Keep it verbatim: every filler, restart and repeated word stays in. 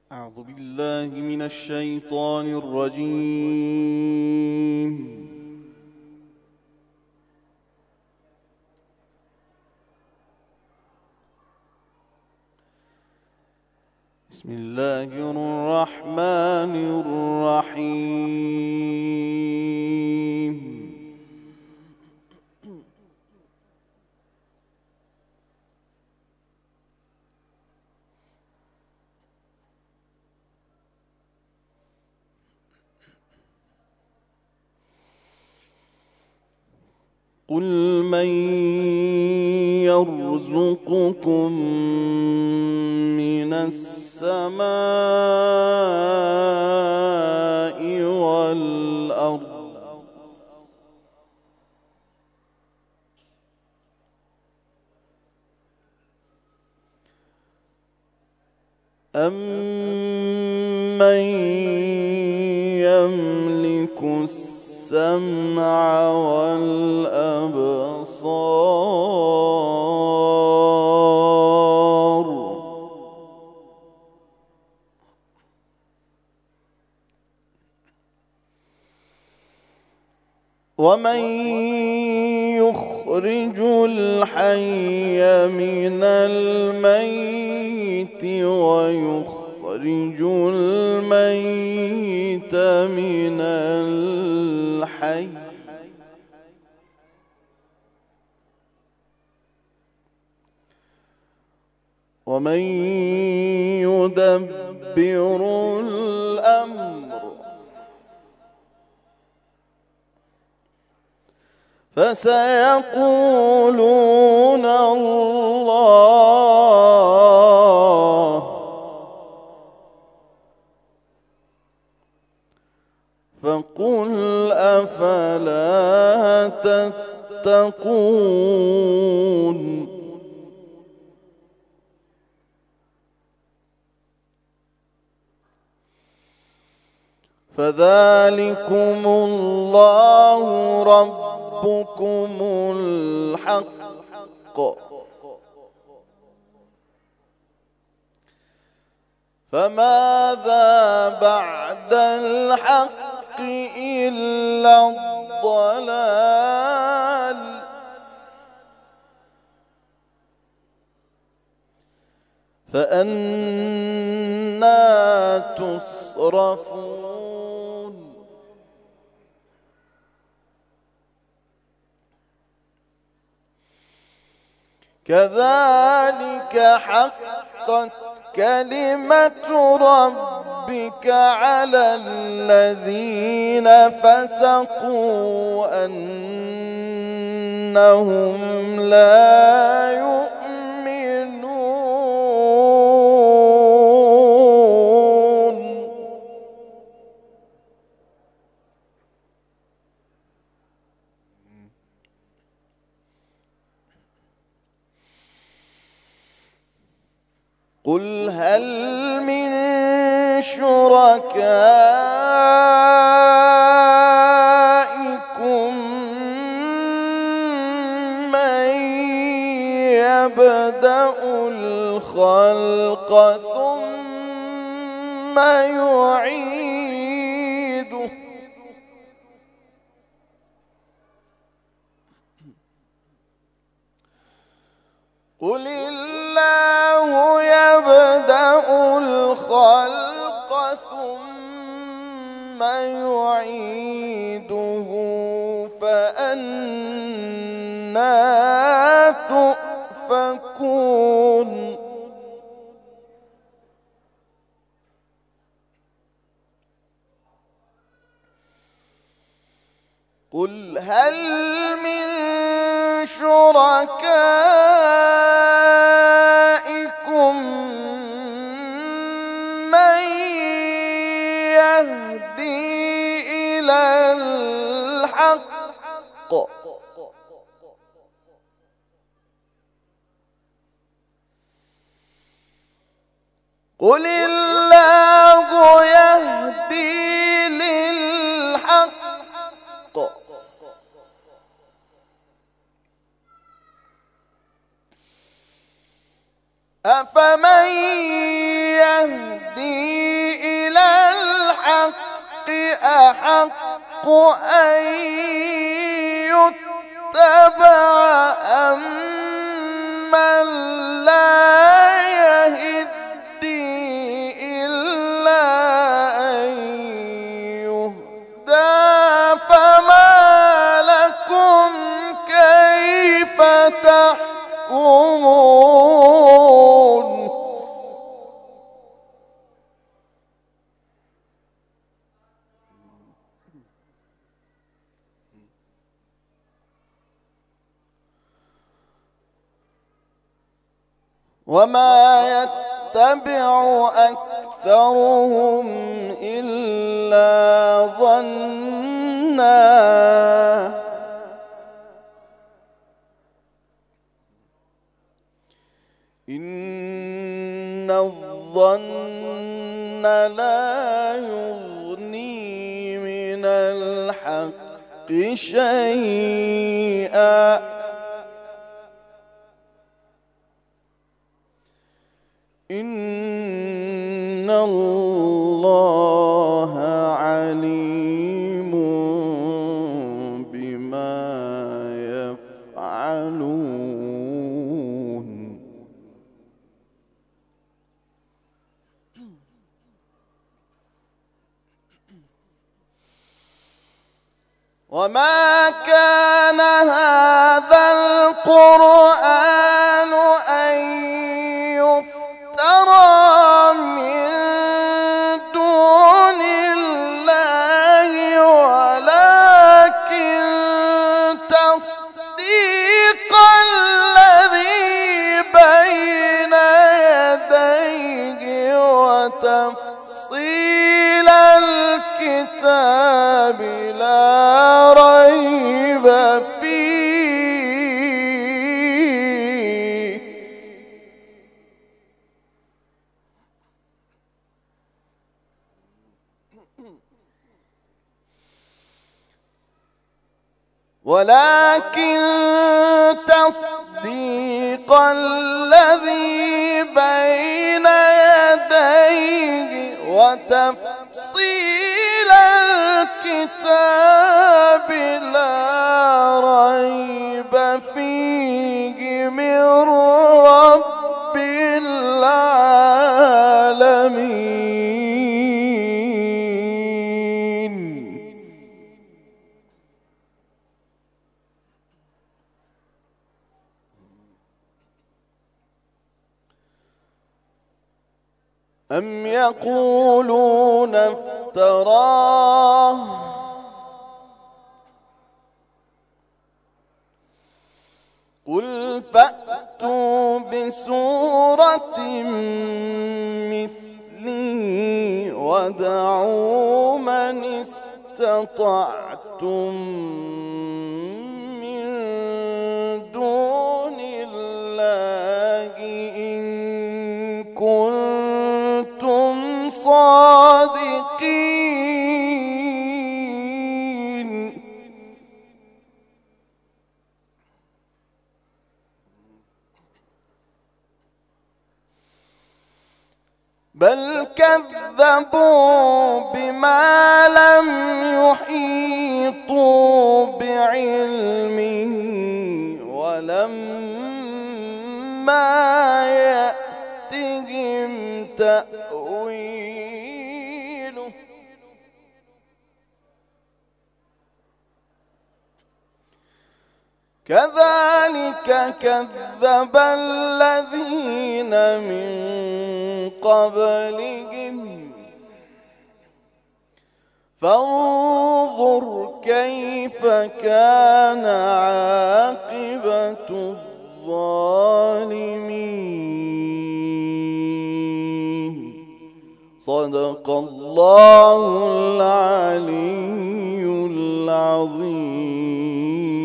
أعوذ بالله من الشيطان الرجيم. بسم الله الرحمن الرحيم. قل من يرزقكم من السماء والأرض أَمَّن يملك السمع والأبصار ومن يخرج الحي من الميت ويخرج الميت من الحي ومن يدبر الأمر فسيقولون الله فقل أفلا تتقون فذلكم الله ربكم الحق فماذا بعد الحق إلا الضلال فأنى تصرفون كذلك حقت كلمة ربك على الذين فسقوا أنهم لا يؤمنون قل هل من شركائكم من يبدأ الخلق ثم يعيده قل الله يبدأ الخلق ثم يعيده فأنى تؤفكون قل هل من شركائكم من يهدي إلى الحق قل الله يهدي للحق أفمن يهدي أحق أن يتبع أم من لا يهدي إلا أن يهدى فما لكم كيف تحكمون وما يتبع أكثرهم إلا ظنا إن الظن لا يغني من الحق شيئا إن الله عليم بما يفعلون وما كان هذا القرآن أن يفترى من دون الله ولكن تصديق الذي بين يديه وتفصيل الكتاب لا ريب فيه ولكن تصديق الذي بين يديه وتفصيل الكتاب لا ريب فيه من رب العالمين أم يقولون افتراه قل فأتوا بسورة مثله وادعوا من استطعتم من دون الله إن كنتم صادقين بل كذبوا بما لم يحيطوا بعلمه ولما يأتهم تأويله كذلك كذب الذين من قبلهم فانظر كيف كان عاقبة الظالمين صدق الله العلي العظيم.